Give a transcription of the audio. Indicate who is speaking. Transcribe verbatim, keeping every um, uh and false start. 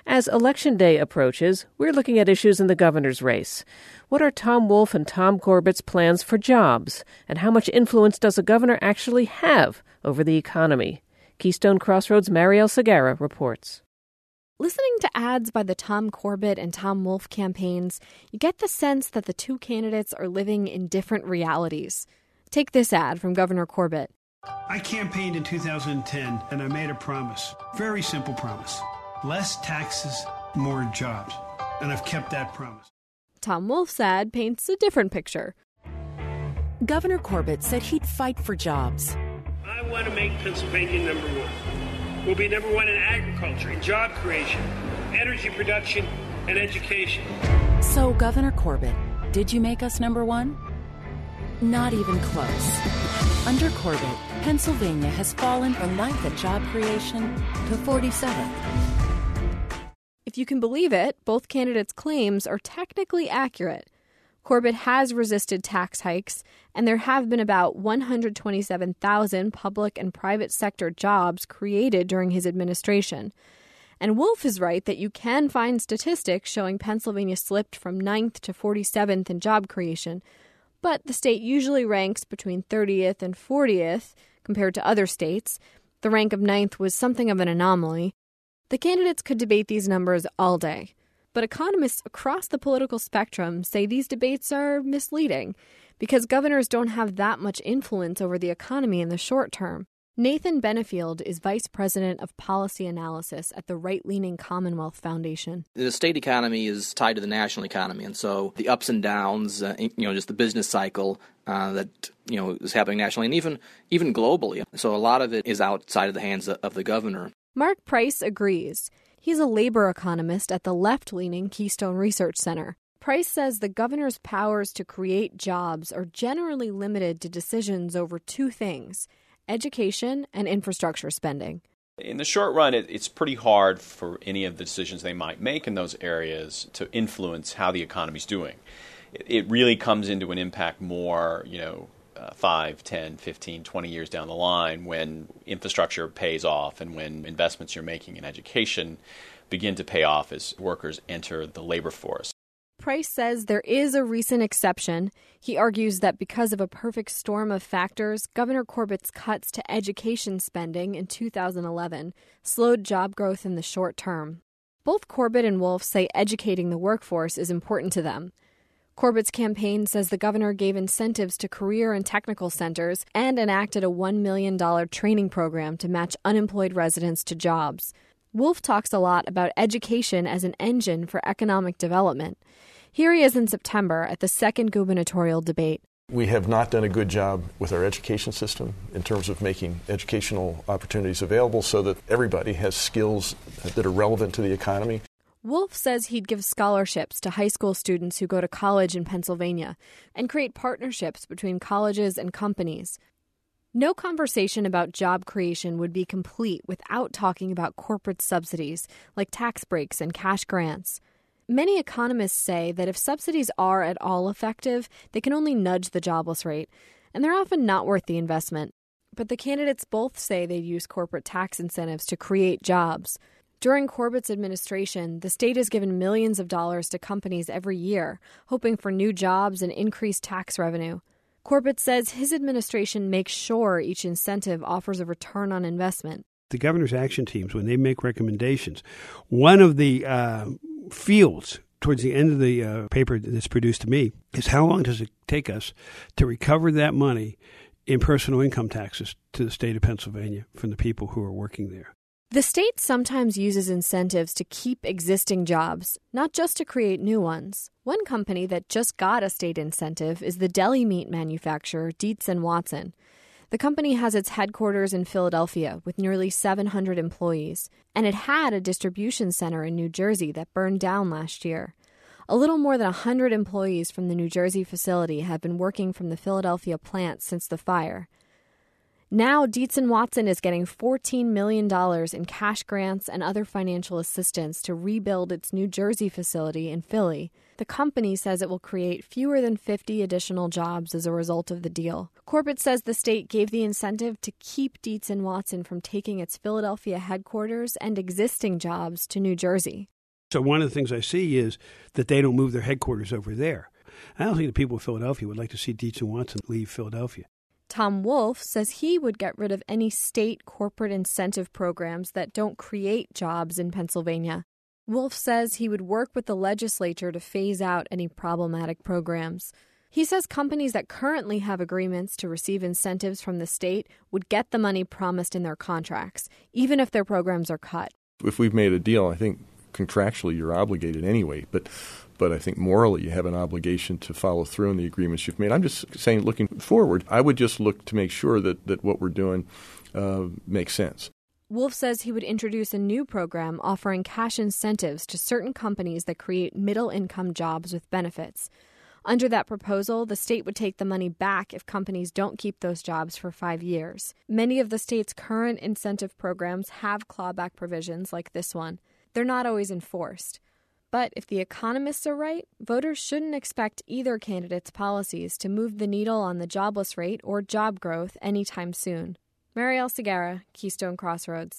Speaker 1: As Election Day approaches, we're looking at issues in the governor's race. What are Tom Wolf and Tom Corbett's plans for jobs? And how much influence does a governor actually have over the economy? Keystone Crossroads' Marielle Segarra reports.
Speaker 2: Listening to ads by the Tom Corbett and Tom Wolf campaigns, you get the sense that the two candidates are living in different realities. Take this ad from Governor Corbett.
Speaker 3: I campaigned in two thousand ten, and I made a promise. Very simple promise. Less taxes, more jobs. And I've kept that promise.
Speaker 2: Tom Wolf's ad paints a different picture.
Speaker 4: Governor Corbett said he'd fight for jobs.
Speaker 5: I want to make Pennsylvania number one. We'll be number one in agriculture, in job creation, energy production, and education.
Speaker 4: So, Governor Corbett, did you make us number one? Not even close. Under Corbett, Pennsylvania has fallen from ninth at job creation to forty-seventh.
Speaker 2: If you can believe it, both candidates' claims are technically accurate. Corbett has resisted tax hikes, and there have been about one hundred twenty-seven thousand public and private sector jobs created during his administration. And Wolf is right that you can find statistics showing Pennsylvania slipped from ninth to forty-seventh in job creation, but the state usually ranks between thirtieth and fortieth compared to other states. The rank of ninth was something of an anomaly. The candidates could debate these numbers all day. But economists across the political spectrum say these debates are misleading because governors don't have that much influence over the economy in the short term. Nathan Benefield is vice president of policy analysis at the right-leaning Commonwealth Foundation.
Speaker 6: The state economy is tied to the national economy, and so the ups and downs, uh, you know, just the business cycle uh, that, you know, is happening nationally and even even globally. So a lot of it is outside of the hands of the governor.
Speaker 2: Mark Price agrees. He's a labor economist at the left-leaning Keystone Research Center. Price says the governor's powers to create jobs are generally limited to decisions over two things: education and infrastructure spending.
Speaker 7: In the short run, it, it's pretty hard for any of the decisions they might make in those areas to influence how the economy's doing. It, it really comes into an impact more, you know, uh, five, ten, fifteen, twenty years down the line when infrastructure pays off and when investments you're making in education begin to pay off as workers enter the labor force.
Speaker 2: Price says there is a recent exception. He argues that because of a perfect storm of factors, Governor Corbett's cuts to education spending in two thousand eleven slowed job growth in the short term. Both Corbett and Wolf say educating the workforce is important to them. Corbett's campaign says the governor gave incentives to career and technical centers and enacted a one million dollars training program to match unemployed residents to jobs. Wolf talks a lot about education as an engine for economic development. Here he is in September at the second gubernatorial debate.
Speaker 8: We have not done a good job with our education system in terms of making educational opportunities available so that everybody has skills that are relevant to the economy.
Speaker 2: Wolf says he'd give scholarships to high school students who go to college in Pennsylvania and create partnerships between colleges and companies. No conversation about job creation would be complete without talking about corporate subsidies like tax breaks and cash grants. Many economists say that if subsidies are at all effective, they can only nudge the jobless rate, and they're often not worth the investment. But the candidates both say they'd use corporate tax incentives to create jobs. During Corbett's administration, the state has given millions of dollars to companies every year, hoping for new jobs and increased tax revenue. Corbett says his administration makes sure each incentive offers a return on investment.
Speaker 9: The governor's action teams, when they make recommendations, one of the uh, fields towards the end of the uh, paper that's produced to me is how long does it take us to recover that money in personal income taxes to the state of Pennsylvania from the people who are working there.
Speaker 2: The state sometimes uses incentives to keep existing jobs, not just to create new ones. One company that just got a state incentive is the deli meat manufacturer Dietz and Watson. The company has its headquarters in Philadelphia with nearly seven hundred employees, and it had a distribution center in New Jersey that burned down last year. A little more than one hundred employees from the New Jersey facility have been working from the Philadelphia plant since the fire. Now, Dietz and Watson is getting fourteen million dollars in cash grants and other financial assistance to rebuild its New Jersey facility in Philly. The company says it will create fewer than fifty additional jobs as a result of the deal. Corbett says the state gave the incentive to keep Dietz and Watson from taking its Philadelphia headquarters and existing jobs to New Jersey.
Speaker 9: So one of the things I see is that they don't move their headquarters over there. I don't think the people of Philadelphia would like to see Dietz and Watson leave Philadelphia.
Speaker 2: Tom Wolf says he would get rid of any state corporate incentive programs that don't create jobs in Pennsylvania. Wolf says he would work with the legislature to phase out any problematic programs. He says companies that currently have agreements to receive incentives from the state would get the money promised in their contracts, even if their programs are cut.
Speaker 8: If we've made a deal, I think contractually you're obligated anyway, but but I think morally you have an obligation to follow through on the agreements you've made. I'm just saying, looking forward, I would just look to make sure that, that what we're doing uh, makes sense.
Speaker 2: Wolf says he would introduce a new program offering cash incentives to certain companies that create middle-income jobs with benefits. Under that proposal, the state would take the money back if companies don't keep those jobs for five years. Many of the state's current incentive programs have clawback provisions like this one. They're not always enforced. But if the economists are right, voters shouldn't expect either candidate's policies to move the needle on the jobless rate or job growth anytime soon. Marielle Segarra, Keystone Crossroads.